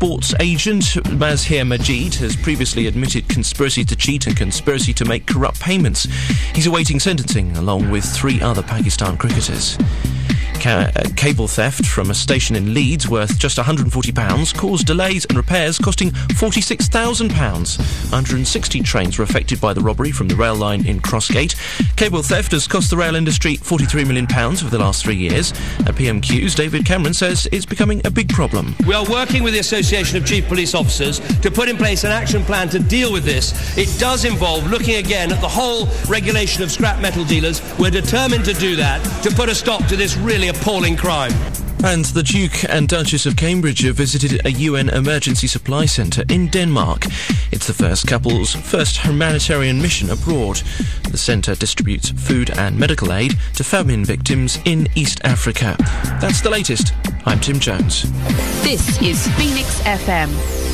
sports agent Mazhir Majid has previously admitted conspiracy to cheat and conspiracy to make corrupt payments. He's awaiting sentencing, along with 3 other Pakistan cricketers. Cable theft from a station in Leeds worth just £140 caused delays and repairs costing £46,000. 160 trains were affected by the robbery from the rail line in Crossgate. Cable theft has cost the rail industry £43 million over the last 3 years. At PMQ's David Cameron says it's becoming a big problem. We are working with the Association of Chief Police Officers to put in place an action plan to deal with this. It does involve looking again at the whole regulation of scrap metal dealers. We're determined to do that, to put a stop to this really appalling crime. And the Duke and Duchess of Cambridge have visited a UN emergency supply centre in Denmark. It's the couple's first humanitarian mission abroad. The centre distributes food and medical aid to famine victims in East Africa. That's the latest. I'm Tim Jones. This is Phoenix FM.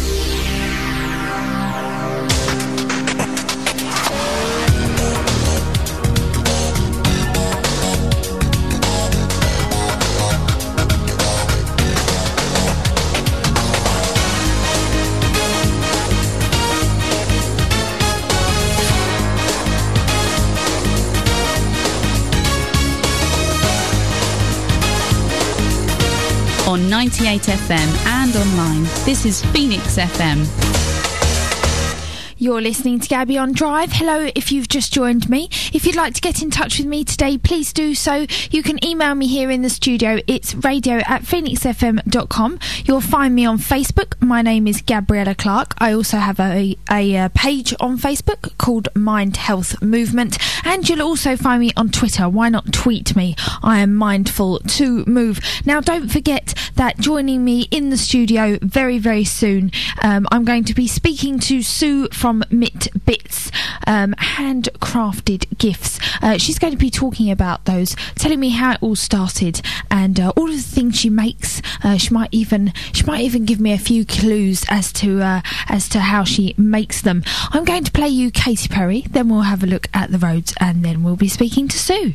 On 98 FM and online, this is Phoenix FM. You're listening to Gabby on Drive. Hello, if you've just joined me. If you'd like to get in touch with me today, please do so. You can email me here in the studio. It's radio@phoenixfm.com. You'll find me on Facebook. My name is Gabriella Clark. I also have a page on Facebook called Mind Health Movement. And you'll also find me on Twitter. Why not tweet me? I am mindful to move. Now, don't forget that joining me in the studio very, very soon, I'm going to be speaking to Sue from Mit Bits, handcrafted gifts. She's going to be talking about those, telling me how it all started and all of the things she makes. She might even give me a few clues as to how she makes them. I'm going to play you Katy Perry, then we'll have a look at the roads, and then we'll be speaking to Sue.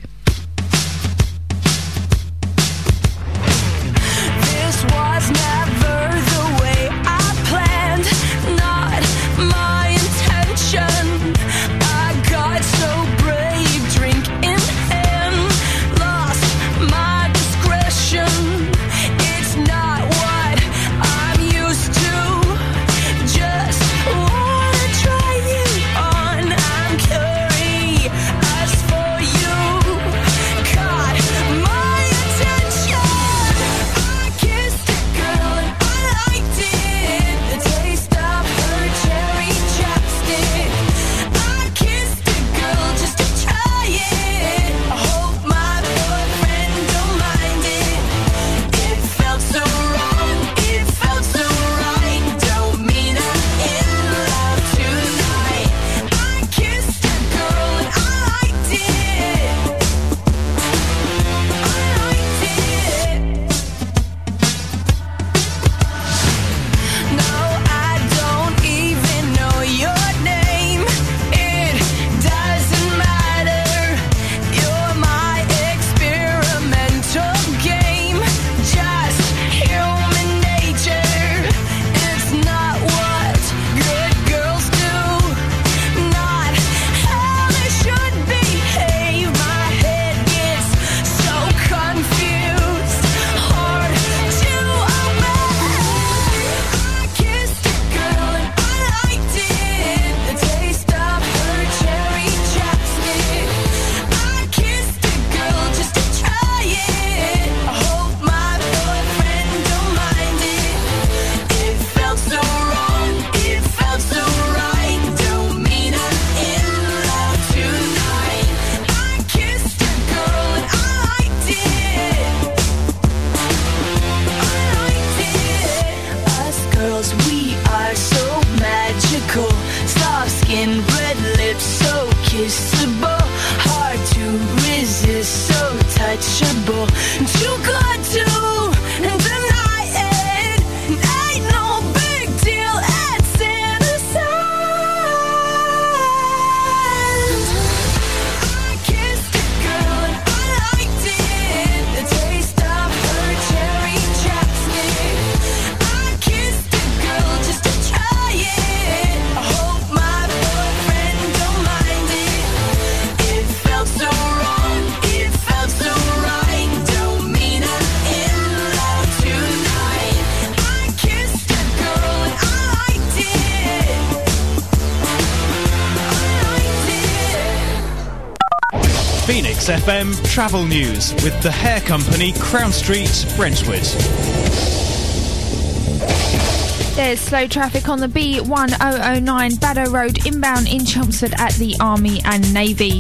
This was never the way I planned, not my intention. I got so brave, drink in hand, lost my discretion. It's not what I'm used to, just wanna try you on. I'm curious for you. Phoenix FM travel news with the hair company Crown Street, Brentwood. There's slow traffic on the B1009 Baddow Road inbound in Chelmsford at the Army and Navy.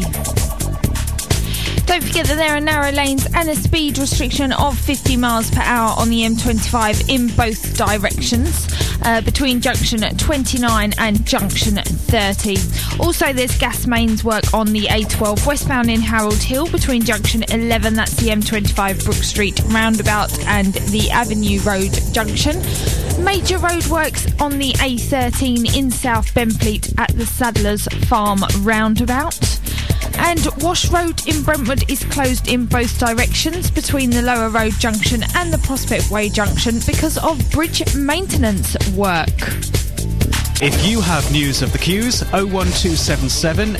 Don't forget that there are narrow lanes and a speed restriction of 50 miles per hour on the M25 in both directions between junction 29 and junction 30. Also, there's gas mains work on the A12 westbound in Harold Hill between junction 11, that's the M25 Brook Street roundabout, and the Avenue Road junction. Major roadworks on the A13 in South Benfleet at the Sadler's Farm roundabout. And Wash Road in Brentwood is closed in both directions between the Lower Road junction and the Prospect Way junction because of bridge maintenance work. If you have news of the queues, 01277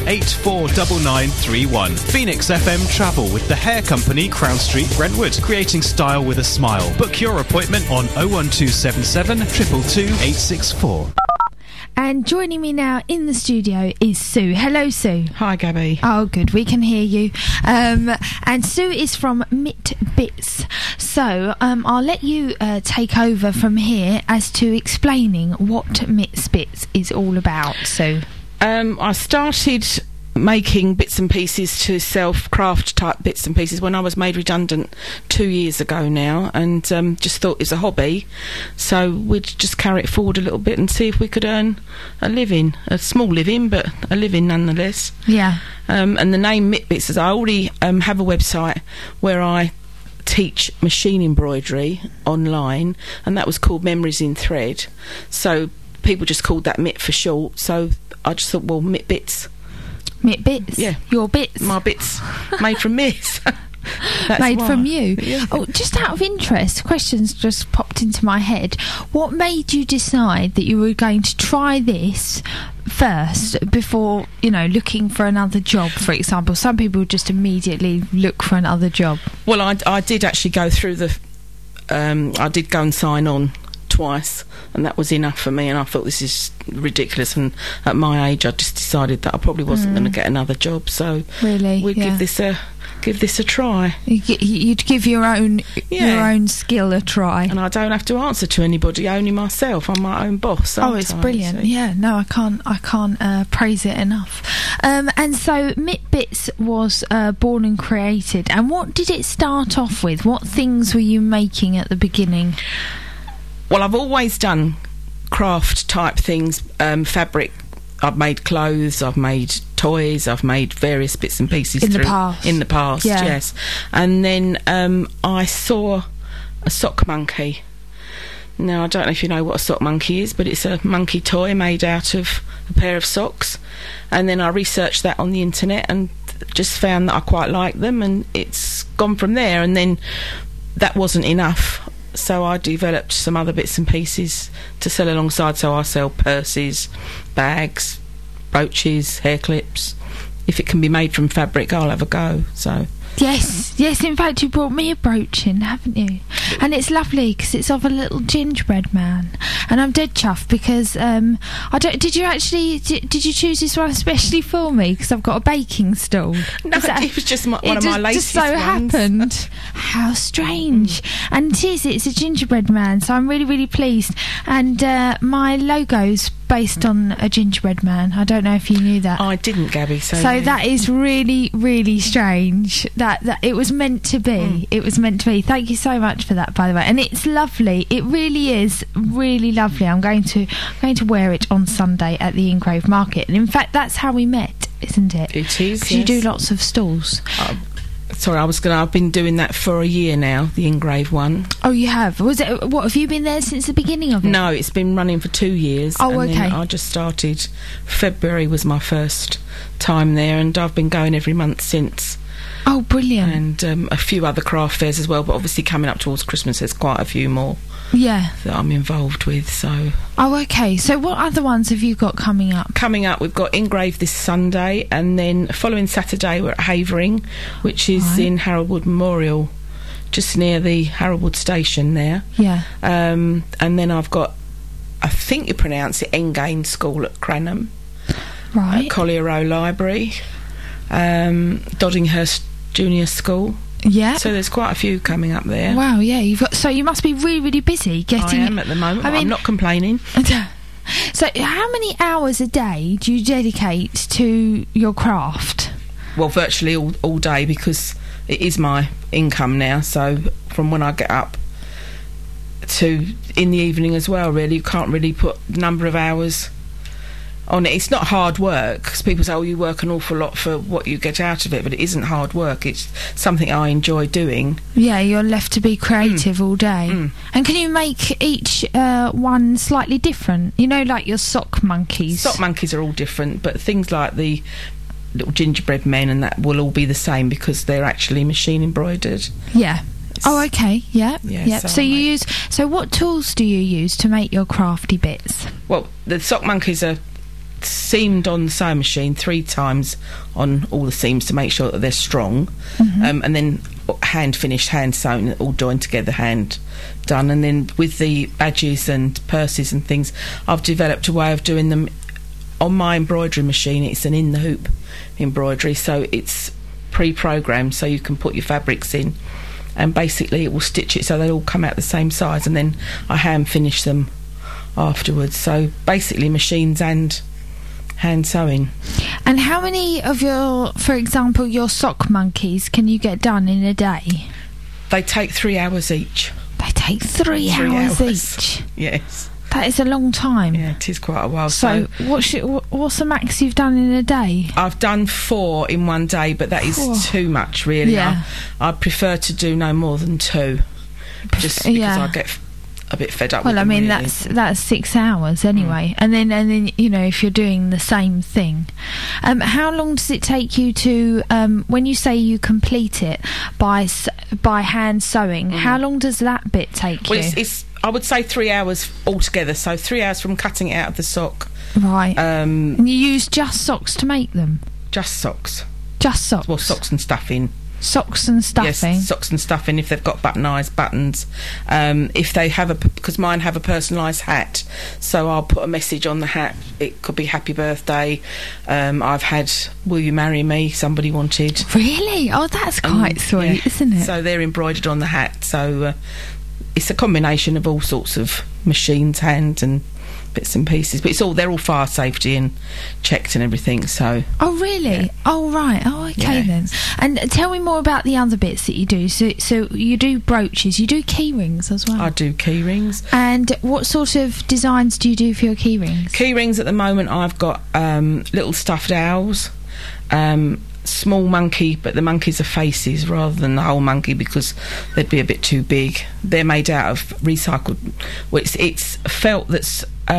849931. Phoenix FM travel with the hair company Crown Street, Brentwood, creating style with a smile. Book your appointment on 01277 222 864. And joining me now in the studio is Sue. Hello, Sue. Hi, Gabby. Oh, good. We can hear you. And Sue is from Mitt Bits. So I'll let you take over from here as to explaining what Mitt Bits is all about, Sue. I started making bits and pieces to self-craft type bits and pieces when I was made redundant 2 years ago now, and just thought it's a hobby, so we'd just carry it forward a little bit and see if we could earn a living, a small living, but a living nonetheless. Yeah. And the name Mitt Bits is I already have a website where I teach machine embroidery online, and that was called Memories in Thread, so people just called that Mitt for short, so I just thought, well, Mitt Bits. Mitt Bits? Yeah. Your bits? My bits. Made from Mitt. Made from you? Yeah. Oh, just out of interest, questions just popped into my head. What made you decide that you were going to try this first before, looking for another job, for example? Some people just immediately look for another job. Well, I did actually go through I did go and sign on twice, and that was enough for me, and I thought this is ridiculous, and at my age I just decided that I probably wasn't going to get another job, so really we'd give this a try. You'd give your own skill a try, and I don't have to answer to anybody, only myself. I'm my own boss. Oh, it's brilliant. Yeah, no, I can't praise it enough. And so Mitt Bits was born and created, and what did it start off with? What things were you making at the beginning? Well, I've always done craft type things, fabric. I've made clothes, I've made toys, I've made various bits and pieces in the past, yeah. Yes. And then I saw a sock monkey. Now, I don't know if you know what a sock monkey is, but it's a monkey toy made out of a pair of socks. And then I researched that on the internet and just found that I quite liked them, and it's gone from there. And then that wasn't enough, so I developed some other bits and pieces to sell alongside. So I sell purses, bags, brooches, hair clips. If it can be made from fabric, I'll have a go. So yes, in fact you brought me a brooch in, haven't you? And it's lovely because it's of a little gingerbread man, and I'm dead chuffed because did you choose this one especially for me because I've got a baking stall? No, it was just one of my latest ones. It just so happened. How strange. And it's a gingerbread man, so I'm really, really pleased. And my logo's based on a gingerbread man. I don't know if you knew that. I didn't, Gabby. So yeah. That is really, really strange. That it was meant to be. It was meant to be. Thank you so much for that, by the way. And it's lovely. It really is really lovely. I'm going to wear it on Sunday at the Ingrave Market. And in fact, that's how we met, isn't it? It is. Yes. You do lots of stalls. Sorry, I've been doing that for a year now, the Ingrave one. Oh, you have? What, have you been there since the beginning of it? No, it's been running for 2 years. Oh, and okay. Then I just started, February was my first time there, and I've been going every month since. Oh, brilliant. And a few other craft fairs as well, but obviously coming up towards Christmas there's quite a few more. Yeah. That I'm involved with, so. Oh, okay. So what other ones have you got coming up? Coming up, we've got Ingrave this Sunday, and then following Saturday we're at Havering, which is in Haroldwood Memorial, just near the Haroldwood station there. Yeah. And then I've got, I think you pronounce it, Engain School at Cranham. Right. At Collier Row Library. Doddinghurst junior school. Yeah. So there's quite a few coming up there. Wow, yeah. So you must be really, really busy getting... I am at the moment. I'm not complaining. So how many hours a day do you dedicate to your craft? Well, virtually all day, because it is my income now. So from when I get up to in the evening as well, really, you can't really put the number of hours on it. It's not hard work, because people say, oh, you work an awful lot for what you get out of it, but it isn't hard work. It's something I enjoy doing. Yeah, you're left to be creative all day. And can you make each one slightly different? You know, like your sock monkeys. Sock monkeys are all different, but things like the little gingerbread men and that will all be the same, because they're actually machine embroidered. Yeah. Oh, okay. Yeah. Yeah. So what tools do you use to make your crafty bits? Well, the sock monkeys are seamed on the sewing machine 3 times on all the seams to make sure that they're strong, and then hand finished, hand sewn, all joined together, hand done. And then with the badges and purses and things, I've developed a way of doing them on my embroidery machine. It's an in the hoop embroidery, so it's pre-programmed, so you can put your fabrics in and basically it will stitch it so they all come out the same size, and then I hand finish them afterwards. So basically machines and hand sewing. And how many of for example, your sock monkeys can you get done in a day? They take 3 hours each. They take 3 hours each? Yes. That is a long time. Yeah, it is quite a while. So what's the max you've done in a day? I've done 4 in one day, but that is too much, really. Yeah. I prefer to do no more than 2, just because I get a bit fed up with them, really. that's 6 hours anyway, and then you know, if you're doing the same thing, how long does it take you to when you say you complete it by hand sewing, how long does that bit take you? It's I would say 3 hours altogether, so 3 hours from cutting it out of the sock. Right. And you use just socks to make them? Just socks. Just socks? Well, socks and stuffing. Socks and stuffing? Yes, socks and stuffing, if they've got buttonised buttons. If they have because mine have a personalised hat, so I'll put a message on the hat. It could be happy birthday. I've had will you marry me, somebody wanted. Really? Oh, that's quite sweet, isn't it? So they're embroidered on the hat, so it's a combination of all sorts of machines, hand and bits and pieces, but they're all fire safety and checked and everything. So oh really? Yeah. Oh right. Oh okay then. And tell me more about the other bits that you do. So you do brooches, you do key rings as well. I do key rings. And what sort of designs do you do for your key rings? Key rings at the moment, I've got little stuffed owls, small monkey, but the monkeys are faces rather than the whole monkey because they'd be a bit too big. They're made out of recycled, well, it's felt that's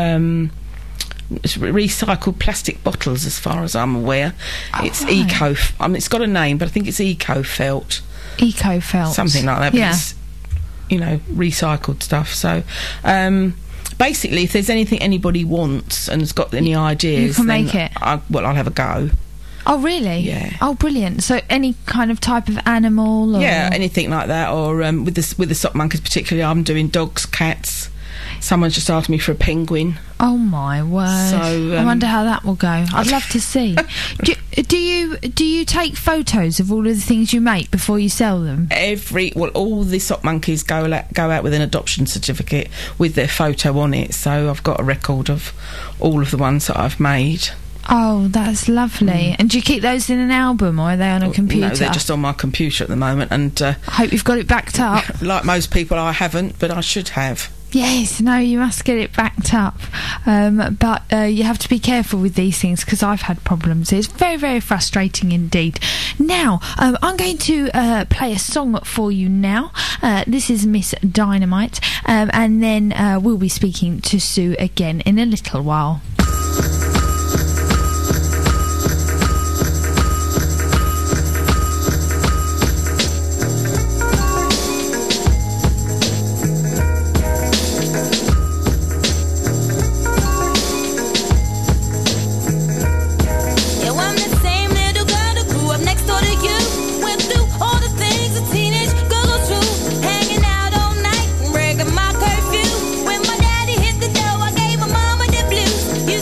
it's recycled plastic bottles as far as I'm aware. It's eco, it's got a name, but I think it's eco felt, something like that, but it's, you know, recycled stuff. So basically, if there's anything anybody wants and has got any ideas, you can make it. I'll have a go. Oh really? Yeah. Oh brilliant. So any kind of type of animal, or anything like that, or with the sock monkeys particularly, I'm doing dogs, cats. Someone's just asked me for a penguin. Oh my word! So I wonder how that will go. I'd love to see. Do you take photos of all of the things you make before you sell them? All the sock monkeys go out with an adoption certificate with their photo on it. So I've got a record of all of the ones that I've made. Oh, that's lovely. And do you keep those in an album, or are they on a computer? No, they're just on my computer at the moment. And I hope you've got it backed up. Like most people, I haven't, but I should have. Yes, no, you must get it backed up. But you have to be careful with these things, because I've had problems. It's very, very frustrating indeed. Now, I'm going to play a song for you now. This is Miss Dynamite. And then we'll be speaking to Sue again in a little while. You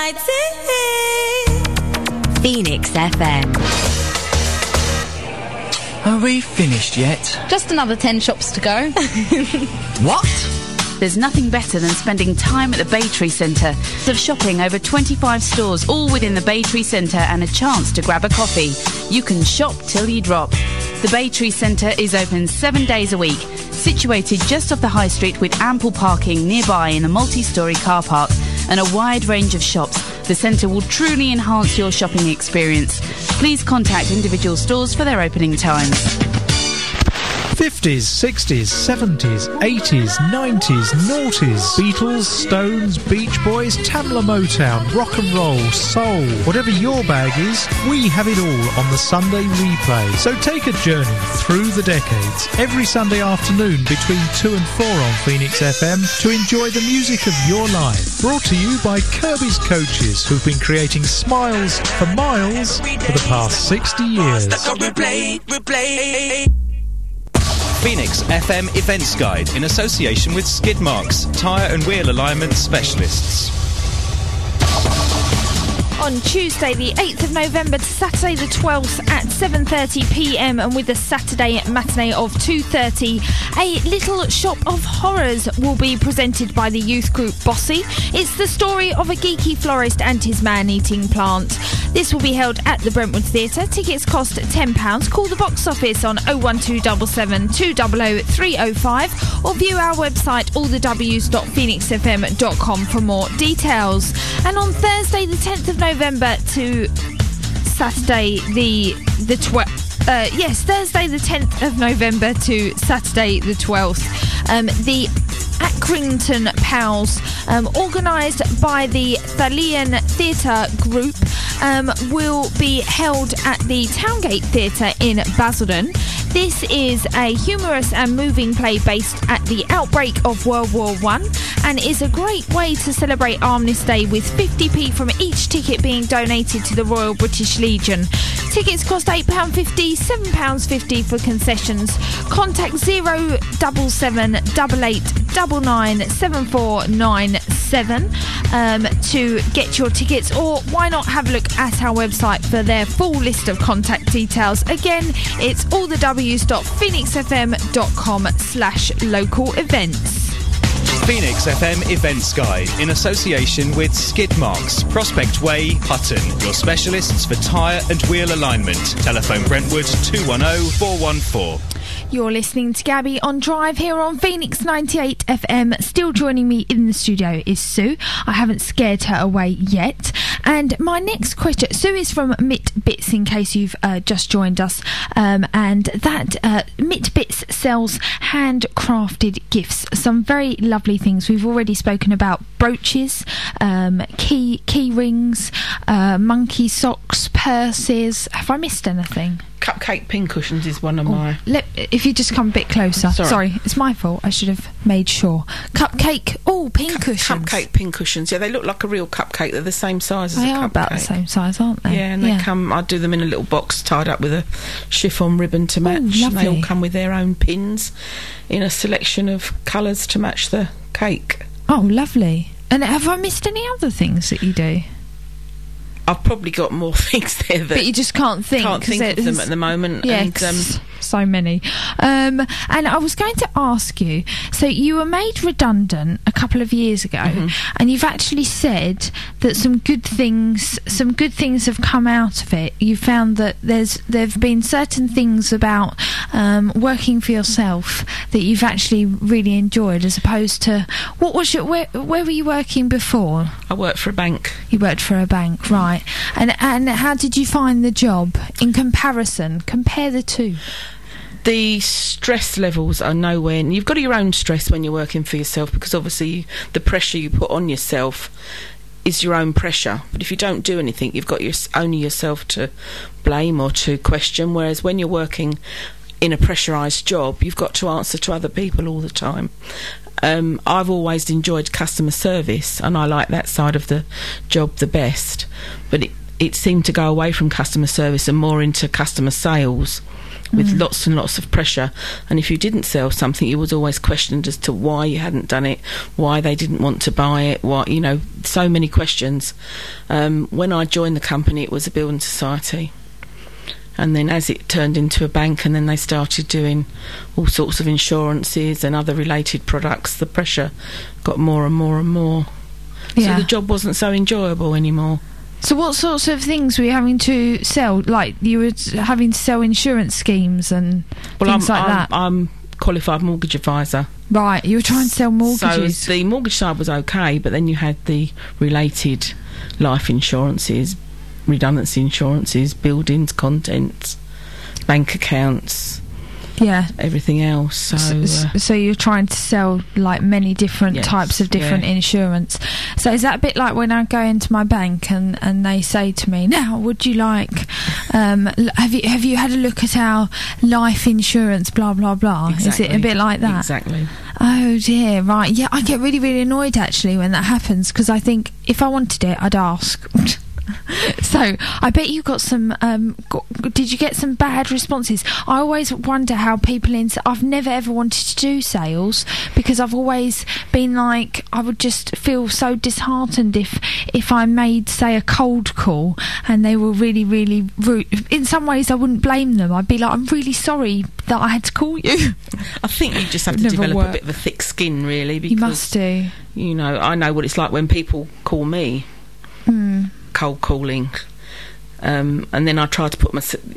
Phoenix FM. Are we finished yet? Just another 10 shops to go. What? There's nothing better than spending time at the Bay Tree Centre. Of shopping over 25 stores, all within the Bay Tree Centre, and a chance to grab a coffee. You can shop till you drop. The Bay Tree Centre is open 7 days a week, situated just off the High Street with ample parking nearby in a multi-storey car park and a wide range of shops. The centre will truly enhance your shopping experience. Please contact individual stores for their opening times. 50s, 60s, 70s, 80s, 90s, noughties, Beatles, Stones, Beach Boys, Tamla Motown, rock and roll, soul. Whatever your bag is, we have it all on the Sunday replay. So take a journey through the decades every Sunday afternoon between 2 and 4 on Phoenix FM to enjoy the music of your life. Brought to you by Kirby's Coaches, who've been creating smiles for miles for the past 60 years. Phoenix FM Events Guide in association with Skid Marks, tyre and wheel alignment specialists. On Tuesday the 8th of November to Saturday the 12th at 7:30pm, and with a Saturday matinee of 2:30, a Little Shop of Horrors will be presented by the youth group Bossy. It's the story of a geeky florist and his man-eating plant. This will be held at the Brentwood Theatre. Tickets cost £10. Call the box office on 01277 200 305 or view our website allthews.phoenixfm.com for more details. And on Thursday the 10th of November to Saturday the 12th. Thursday the 10th of November to Saturday the 12th. The Accrington Pals, organised by the Thalian Theatre Group, will be held at the Towngate Theatre in Basildon. This is a humorous and moving play based at the outbreak of World War I and is a great way to celebrate Armistice Day, with 50p from each ticket being donated to the Royal British Legion. Tickets cost £8.50, £7.50 for concessions. Contact 077 88 99 7497 to get your tickets, or why not have a look at our website for their full list of contact details. Again, it's allthews.phoenixfm.com/local events. Phoenix FM Events Guide in association with Skid Marks, Prospect Way, Hutton. Your specialists for tyre and wheel alignment. Telephone Brentwood 210 414. You're listening to Gabby on Drive here on Phoenix 98 FM. Still joining me in the studio is Sue. I haven't scared her away yet. And my next question, Sue is from Mitt Bits, in case you've just joined us. And that Mitt Bits sells handcrafted gifts, some very lovely things. We've already spoken about brooches, key rings, monkey socks, purses. Have I missed anything? Cupcake pincushions is one of my... If you just come a bit closer. Sorry, it's my fault. I should have made sure. Cupcake... pincushions. Cupcake pincushions. Yeah, they look like a real cupcake. They're the same size as a cupcake. They are about the same size, aren't they? Yeah, and they come... I do them in a little box tied up with a chiffon ribbon to match. Lovely. And they all come with their own pins in a selection of colours to match the cake. Oh, lovely. And have I missed any other things that you do? I've probably got more things there that... But you just can't think. Can't think of them at the moment. Yeah, and, so many. And I was going to ask you, so you were made redundant a couple of years ago, and you've actually said that some good things have come out of it. You found that there've been certain things about working for yourself that you've actually really enjoyed, as opposed to... where were you working before? I worked for a bank. You worked for a bank, right. And how did you find the job in comparison? Compare the two. The stress levels are nowhere. You've got your own stress when you're working for yourself, because obviously the pressure you put on yourself is your own pressure. But if you don't do anything, you've got only yourself to blame or to question. Whereas when you're working in a pressurised job, you've got to answer to other people all the time. I've always enjoyed customer service, and I like that side of the job the best, but it seemed to go away from customer service and more into customer sales, with lots and lots of pressure. And if you didn't sell something, you was always questioned as to why you hadn't done it, why they didn't want to buy it, so many questions. When I joined the company, it was a building society. And then as it turned into a bank, and then they started doing all sorts of insurances and other related products, the pressure got more and more and more. Yeah. So the job wasn't so enjoyable anymore. So what sorts of things were you having to sell? Like, you were having to sell insurance schemes and things like that? I'm qualified mortgage advisor. Right, you were trying to sell mortgages. So the mortgage side was okay, but then you had the related life insurances, redundancy insurances, buildings, contents, bank accounts, everything else. So you're trying to sell like many different types of different insurance. So is that a bit like when I go into my bank and they say to me, now would you like have you had a look at our life insurance, blah blah blah? Exactly. Is it a bit like that? Exactly. Oh dear, right. Yeah, I get really, really annoyed actually when that happens, because I think if I wanted it, I'd ask. So I bet you got some did you get some bad responses? I always wonder how people I've never ever wanted to do sales, because I've always been like, I would just feel so disheartened if I made, say, a cold call and they were really, really rude. In some ways I wouldn't blame them. I'd be like, I'm really sorry that I had to call you. I think you just have to develop a bit of a thick skin, really, because you must do. I know what it's like when people call me. Cold calling, and then I try to put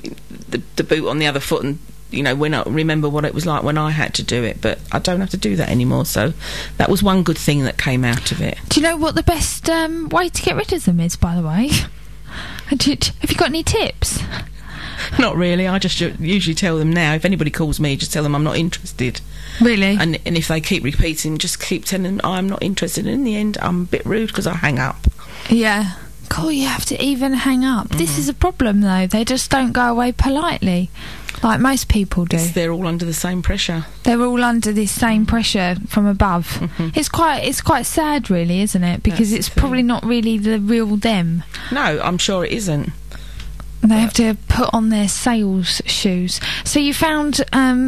the boot on the other foot, and when I remember what it was like when I had to do it, but I don't have to do that anymore. So that was one good thing that came out of it. Do you know what the best way to get rid of them is, by the way? Have you got any tips? Not really. I just usually tell them now, if anybody calls me, just tell them I'm not interested. Really? And if they keep repeating, just keep telling them I'm not interested. And in the end, I'm a bit rude because I hang up. Yeah. God, you have to even hang up. This is a problem, though. They just don't go away politely, like most people do. They're all under the same pressure. They're all under this same pressure from above. It's quite sad, really, isn't it? Because it's probably not really the real them. No, I'm sure it isn't. They have to put on their sales shoes. So you found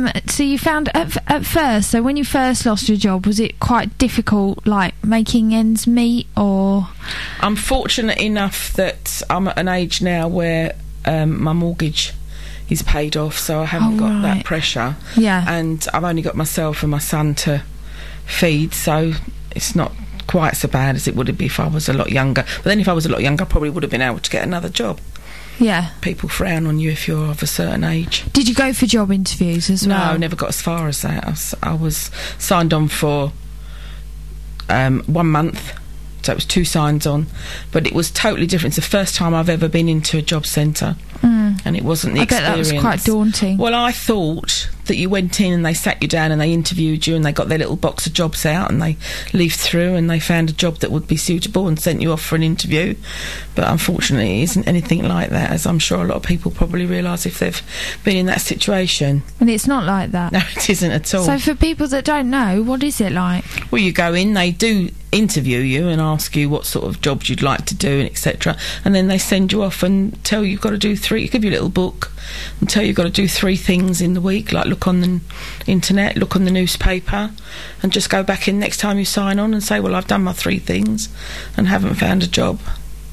at first, so when you first lost your job, was it quite difficult, like making ends meet, or? I'm fortunate enough that I'm at an age now where my mortgage is paid off, so I haven't got that pressure. Yeah. And I've only got myself and my son to feed, so it's not quite so bad as it would be if I was a lot younger. But then if I was a lot younger, I probably would have been able to get another job. Yeah. People frown on you if you're of a certain age. Did you go for job interviews as well? No, I never got as far as that. I was signed on for 1 month, so it was 2 signs on, but it was totally different. It's the first time I've ever been into a job centre, and it wasn't the experience. I bet that was quite daunting. Well, I thought that you went in and they sat you down and they interviewed you and they got their little box of jobs out and they leafed through and they found a job that would be suitable and sent you off for an interview. But unfortunately it isn't anything like that, as I'm sure a lot of people probably realise if they've been in that situation. And it's not like that. No, it isn't at all. So for people that don't know, what is it like? Well, you go in, they do interview you and ask you what sort of jobs you'd like to do, and etc., and then they send you off and tell you you've got to do 3, give you a little book and tell you've got to do 3 things in the week, like look on the internet, look on the newspaper, and just go back in next time you sign on and say, well, I've done my 3 things and haven't found a job.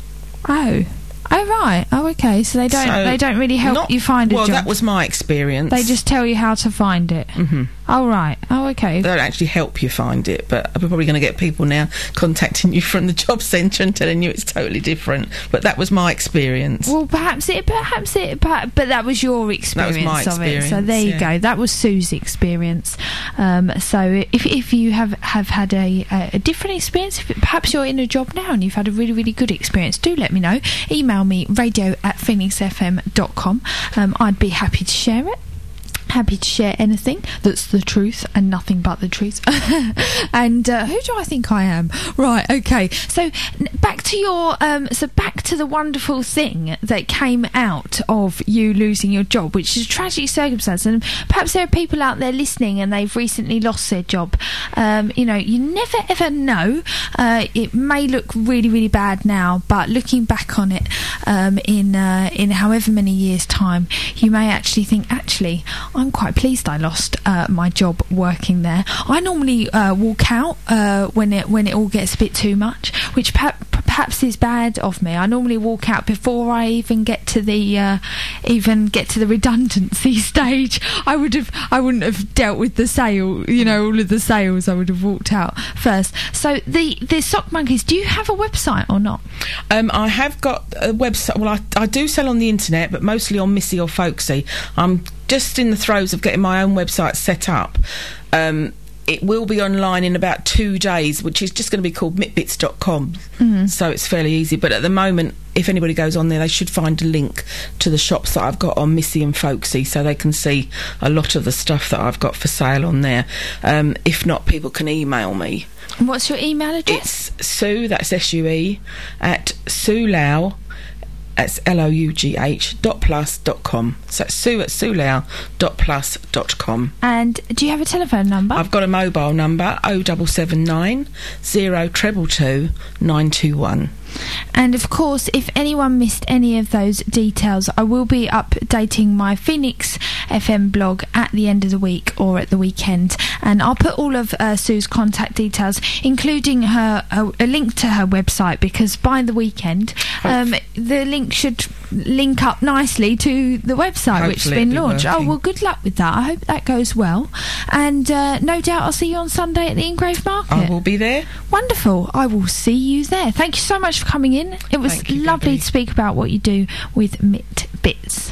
Oh right. Oh, okay. So they don't really help you find a job. Well, that was my experience. They just tell you how to find it. Oh right. Oh, okay. They don't actually help you find it, but we're probably going to get people now contacting you from the job centre and telling you it's totally different. But that was my experience. Well, perhaps but that was your experience. That was my experience. So there you go. That was Sue's experience. So if you have had a different experience, if perhaps you're in a job now and you've had a really, really good experience, do let me know. Email me radio@phoenixfm.com. I'd be happy to share it. Happy to share anything that's the truth and nothing but the truth. And who do I think I am? Right, okay. So back to your back to the wonderful thing that came out of you losing your job, which is a tragic circumstance. And perhaps there are people out there listening and they've recently lost their job. You know, you never ever know. It may look really, really bad now, but looking back on it in however many years' time, you may actually think, actually, I'm quite pleased I lost my job working there. I normally walk out when it all gets a bit too much, which perhaps is bad of me. I normally walk out before I even get to the redundancy stage. I wouldn't have dealt with the sale, you know, all of the sales. I would have walked out first. So the Sock Monkeys, do you have a website or not? I have got a website. Well, I do sell on the internet, but mostly on Missy or Folksy. I'm just in the throes of getting my own website set up. It will be online in about 2 days, which is just going to be called mitbits.com. So it's fairly easy. But at the moment, if anybody goes on there, they should find a link to the shops that I've got on Missy and Folksy, so they can see a lot of the stuff that I've got for sale on there. If not, people can email me. And what's your email address? It's Sue, that's SUE, at SueLow, that's LOUGH.plus.com. So it's Sue at SueLow.plus.com. And do you have a telephone number? I've got a mobile number, 0779 0222 921. And of course, if anyone missed any of those details, I will be updating my Phoenix FM blog at the end of the week or at the weekend, and I'll put all of Sue's contact details, including a link to her website, because by the weekend the link should link up nicely to the website. Hopefully which has been launched. Oh, well, good luck with that. I hope that goes well, and no doubt I'll see you on Sunday at the Engraved Market. I will be there. Wonderful. I will see you there. Thank you so much for coming in. It was lovely to speak about what you do with Mit Bits.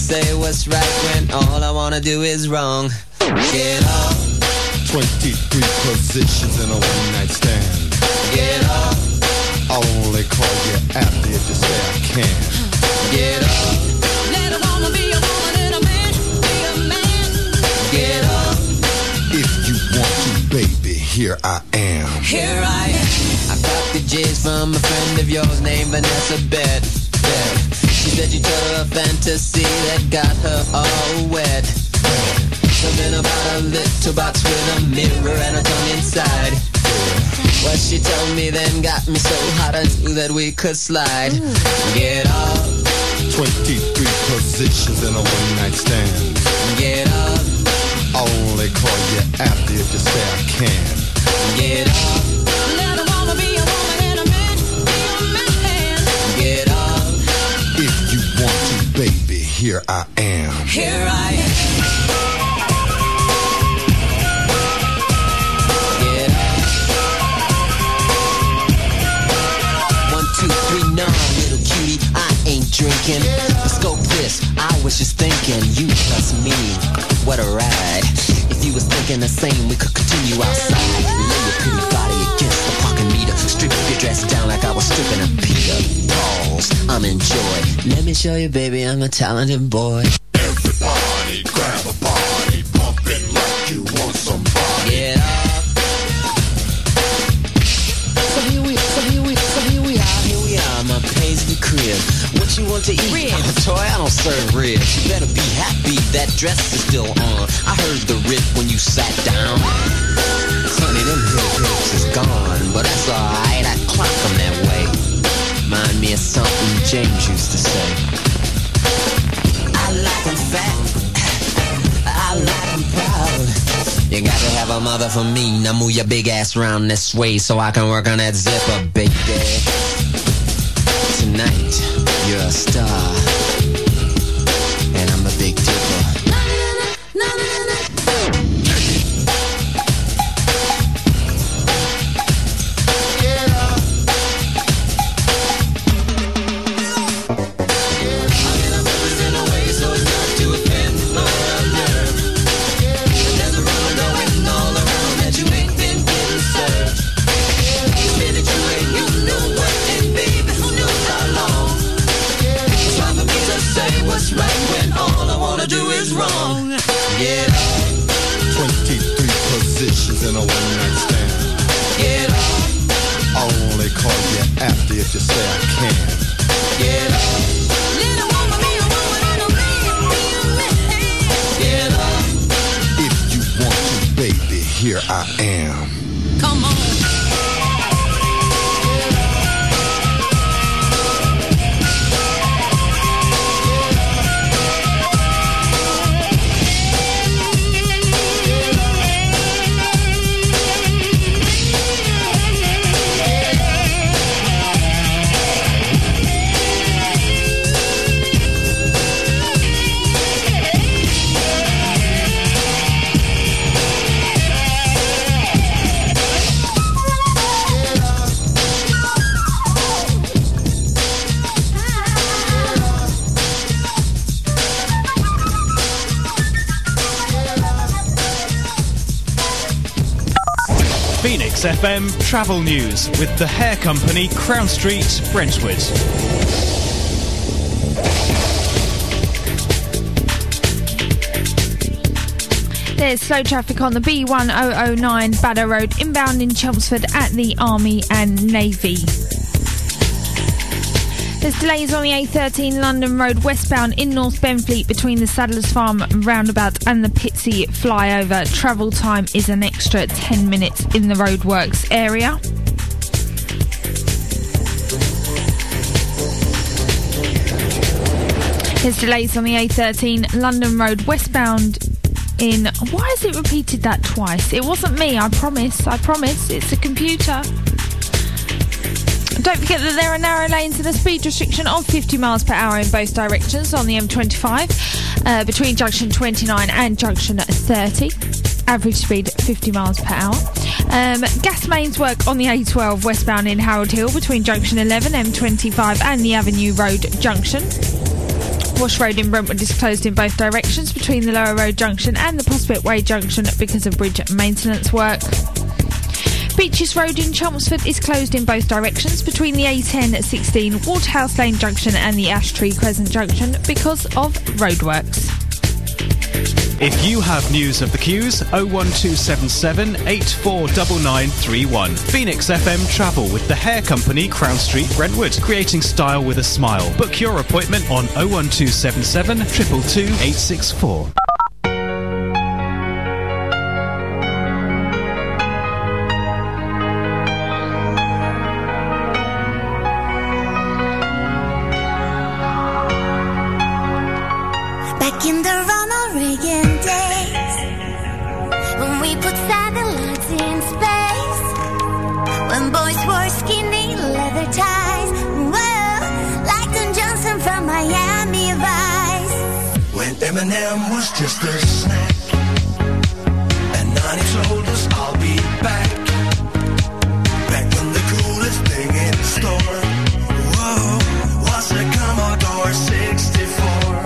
say what's right when all I wanna do is wrong. Get up. 23 positions in a one-night stand. Get up. I'll only call you after if you say I can. Get up. Let a woman be a woman and a man be a man. Get up. If you want to, baby, here I am. Here I am. I got the J's from a friend of yours named Vanessa Bed. She said you told her a fantasy that got her all wet. Something about a little box with a mirror and a tongue inside. What she told me then got me so hot I knew that we could slide. Get up. 23 positions in a one-night stand. Get up. I'll only call you after if you say I can. Get up. Let a woman be a woman and a man be a man. Get up. If you want to, baby, here I am. Here I am. Get up. 1, 2, 3, no, little cutie, I ain't drinking. But scope this, I was just thinking, you plus me, what a ride. If you was thinking the same, we could continue outside. Lay your pretty body against the parking meter. Strip your dress down like I was stripping a Peter. Pause, I'm in joy. Let me show you, baby, I'm a talented boy. Everybody grab a body, pump it like you want somebody. Get up. So here we are, my paisley crib. What you want to eat? Ribs. Toy, I don't serve ribs. You better be happy that dress is still on. I heard the rip when you sat down. Honey, them hips is gone, but that's alright, I clock them that way. Mind me of something James used to say. I like them fat, I like them proud. You got to have a mother for me. Now move your big ass round this way so I can work on that zipper, baby. Tonight, you're a star, and I'm a big dipper. In a one-night stand. Get up. I'll only call you after if you say I can. Get up. Let a woman be a woman and a man be a man. Get up. If you want to, baby, here I am. Come on. Phoenix FM Travel News with the hair company Crown Street, Brentwood. There's slow traffic on the B1009 Badder Road inbound in Chelmsford at the Army and Navy. There's delays on the A13 London Road westbound in North Benfleet between the Sadler's Farm roundabout and the Pitsea flyover. Travel time is an extra 10 minutes in the roadworks area. There's delays on the A13 London Road westbound in... Why has it repeated that twice? It wasn't me, I promise, it's a computer. Don't forget that there are narrow lanes and a speed restriction of 50 miles per hour in both directions on the M25 between junction 29 and junction 30. Average speed 50 miles per hour. Gas mains work on the A12 westbound in Harold Hill between junction 11, M25 and the Avenue Road junction. Wash Road in Brentwood is closed in both directions between the Lower Road Junction and the Prospect Way Junction because of bridge maintenance work. Beaches Road in Chelmsford is closed in both directions between the A10-16 Waterhouse Lane Junction and the Ash Tree Crescent Junction because of roadworks. If you have news of the queues, 01277 849931. Phoenix FM Travel with the hair company Crown Street, Brentwood. Creating style with a smile. Book your appointment on 01277 222 864. Back in the Ronald Reagan days, when we put satellites in space, when boys wore skinny leather ties, whoa, like Don Johnson from Miami Vice. When Eminem was just a snack, and Nani told us I'll be back. Back when the coolest thing in the store, whoa, was the Commodore 64.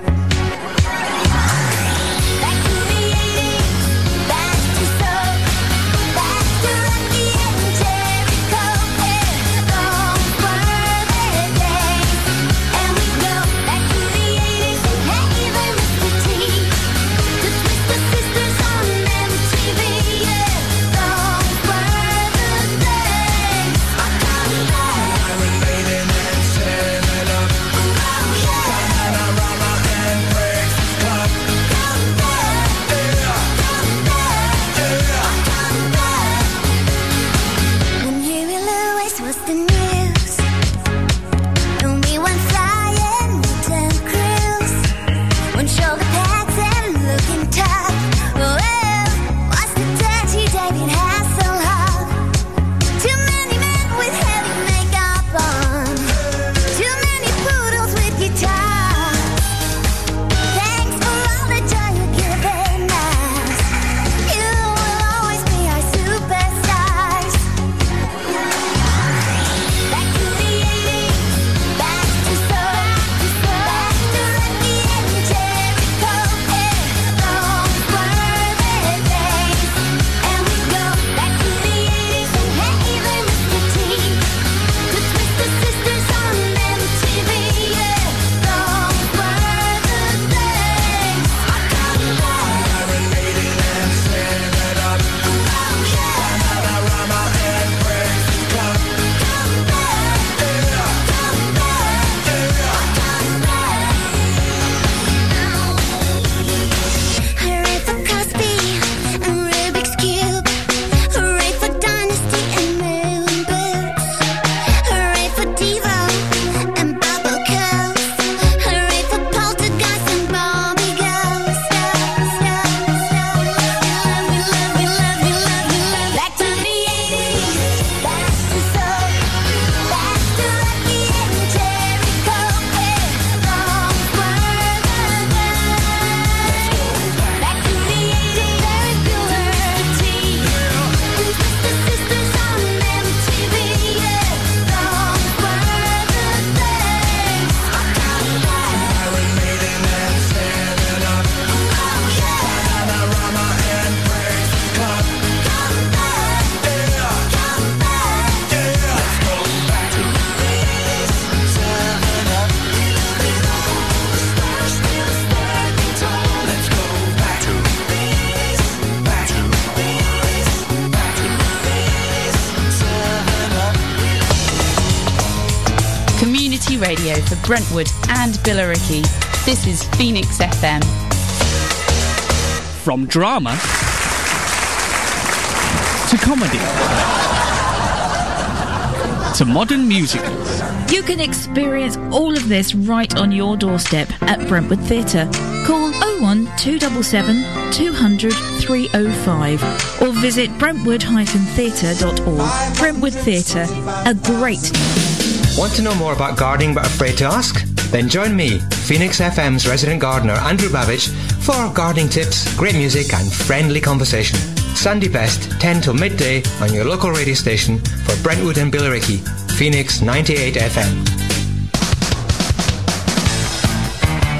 Radio for Brentwood and Billericay. This is Phoenix FM. From drama to comedy to modern musicals. You can experience all of this right on your doorstep at Brentwood Theatre. Call 01277 200 305 or visit brentwood-theatre.org. Brentwood Theatre, a great... Want to know more about gardening but afraid to ask? Then join me, Phoenix FM's resident gardener Andrew Babbage, for gardening tips, great music and friendly conversation. Sunday best, 10 till midday on your local radio station for Brentwood and Billericay, Phoenix 98 FM.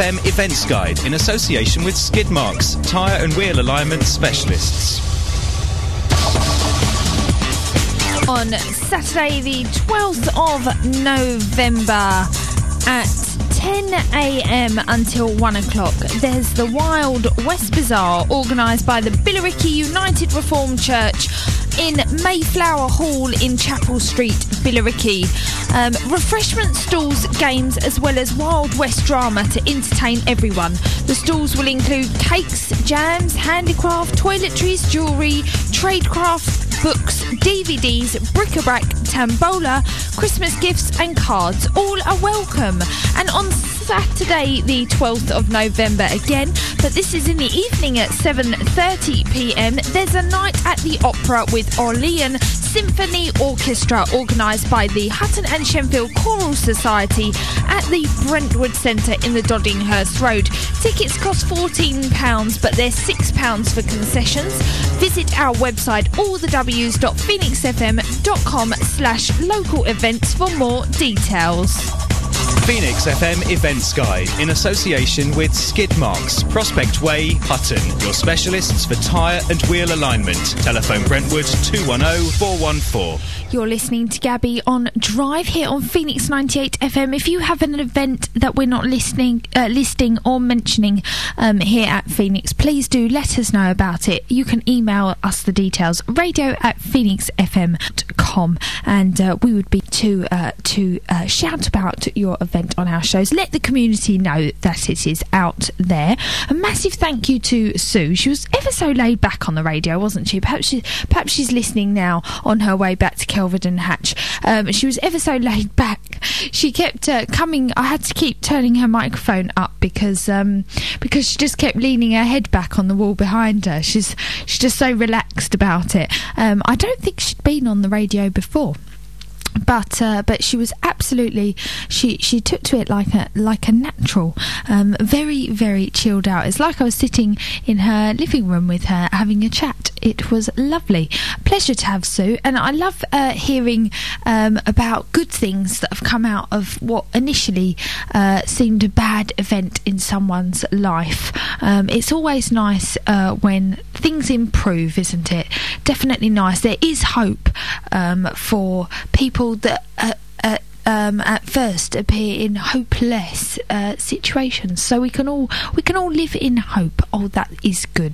FM Events Guide in association with Skidmarks, tyre and wheel alignment specialists. On Saturday the 12th of November at 10 a.m. until 1 o'clock, there's the Wild West Bazaar, organised by the Billericay United Reformed Church in Mayflower Hall in Chapel Street, Billericay. Refreshment stalls, games, as well as Wild West drama to entertain everyone. The stalls will include cakes, jams, handicraft, toiletries, jewellery, tradecraft, books, DVDs, bric-a-brac, tambola, Christmas gifts and cards. All are welcome. And on Saturday the 12th of November again, but this is in the evening at 7:30pm, there's a night at the Opera with Orlean Symphony Orchestra, organised by the Hutton and Shenfield Choral Society at the Brentwood Centre in the Doddinghurst Road. Tickets cost £14, but there's £6 for concessions. Visit our website allthews.phoenixfm.com/local events for more details. Phoenix FM Events Guide in association with Skidmarks, Prospect Way, Hutton. Your specialists for tyre and wheel alignment. Telephone Brentwood 210 414. You're listening to Gabby on Drive here on Phoenix 98 FM. If you have an event that we're not listing or mentioning here at Phoenix, please do let us know about it. You can email us the details, radio@phoenixfm.com, and we would be to shout about your event on our shows. Let the community know that it is out there. A massive thank you to Sue. She was ever so laid back on the radio, wasn't she? Perhaps she's listening now on her way back to Kelvedon Hatch. She was ever so laid back. She kept coming. I had to keep turning her microphone up because she just kept leaning her head back on the wall behind her. She's just so relaxed about it. I don't think she'd been on the radio before. But she was absolutely, she took to it like a natural, very, very chilled out. It's like I was sitting in her living room with her having a chat. It was lovely. Pleasure to have Sue, and I love hearing about good things that have come out of what initially seemed a bad event in someone's life. It's always nice when things improve, isn't it? Definitely nice. There is hope for people that at first appear in hopeless situations. So we can all live in hope. Oh, that is good.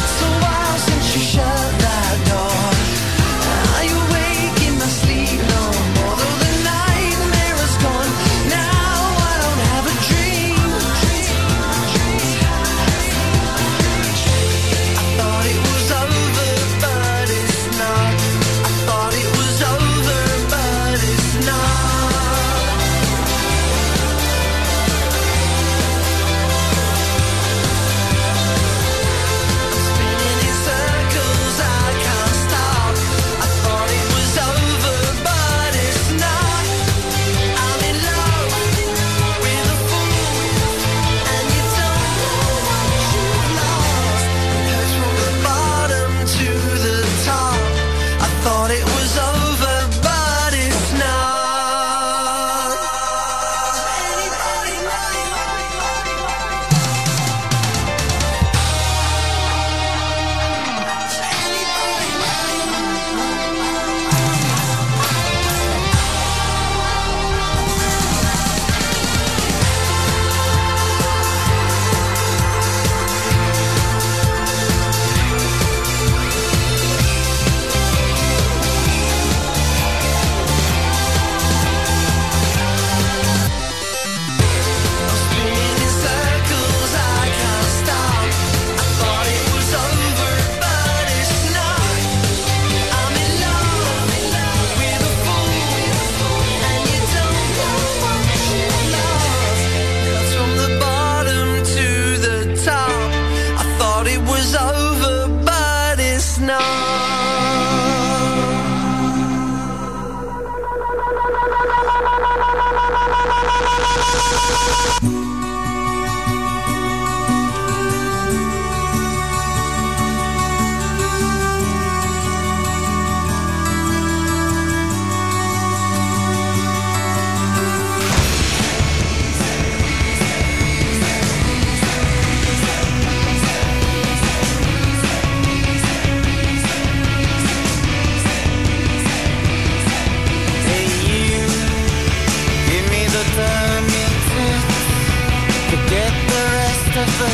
Sleep long.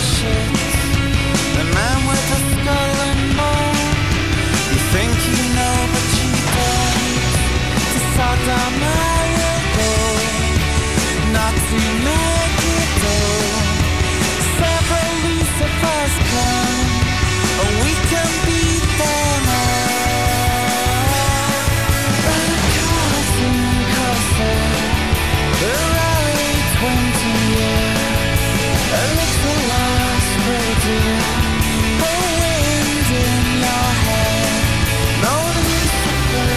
shit. The man with the skull and bone. You think you know, but you don't. To Sodom I will go, not to make it go. Several Lucifers come, and we can beat them all. But cousin, the rally 20 years, a little last dear. The wind in your hair, no Lucifer.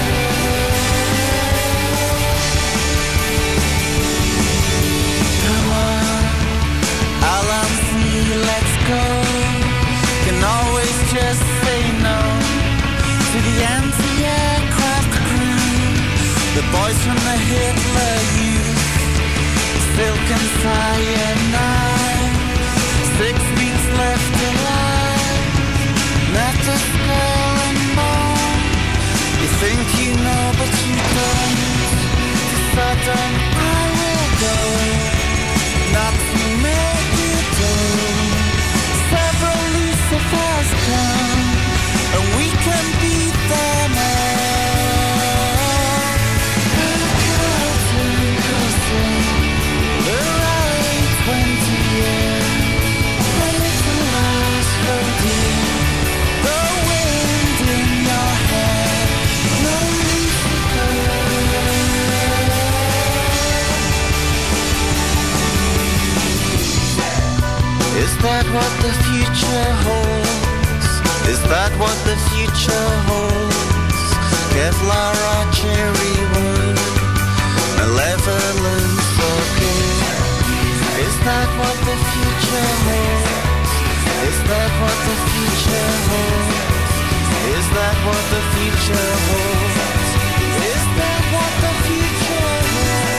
Come on, Alan, let's go. Can always just say no to the anti-aircraft crew, the boys from the Hitler Youth, silk and cyanide, 6 weeks left alive, not the skull and bone. You think you know, but you don't. To Sodom I will go, not to make it go. Several Lucifers come, and we can beat them all. Cousin, the rally 20 years, a little last dear. The wind in your hair, no Lucifer. Is that what the future holds? Is that what the future holds? Kevlar or cherry wood, malevolent for good. Is that what the future holds? Is that what the future holds? Is that what the future holds? Is that what the future holds?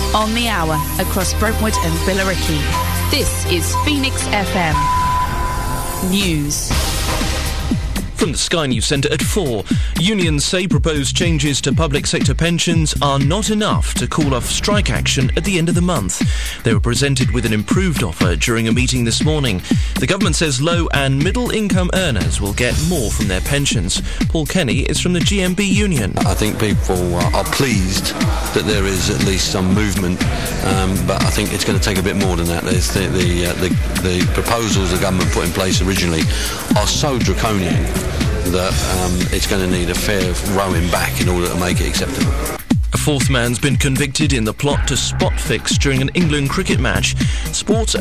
On the hour, across Brentwood and Billericay. This is Phoenix FM News. From the Sky News Centre at 4, unions say proposed changes to public sector pensions are not enough to call off strike action at the end of the month. They were presented with an improved offer during a meeting this morning. The government says low and middle income earners will get more from their pensions. Paul Kenny is from the GMB union. I think people are pleased that there is at least some movement, but I think it's going to take a bit more than that. There's the proposals the government put in place originally are so draconian that it's going to need a fair rowing back in order to make it acceptable. A fourth man's been convicted in the plot to spot fix during an England cricket match. Sports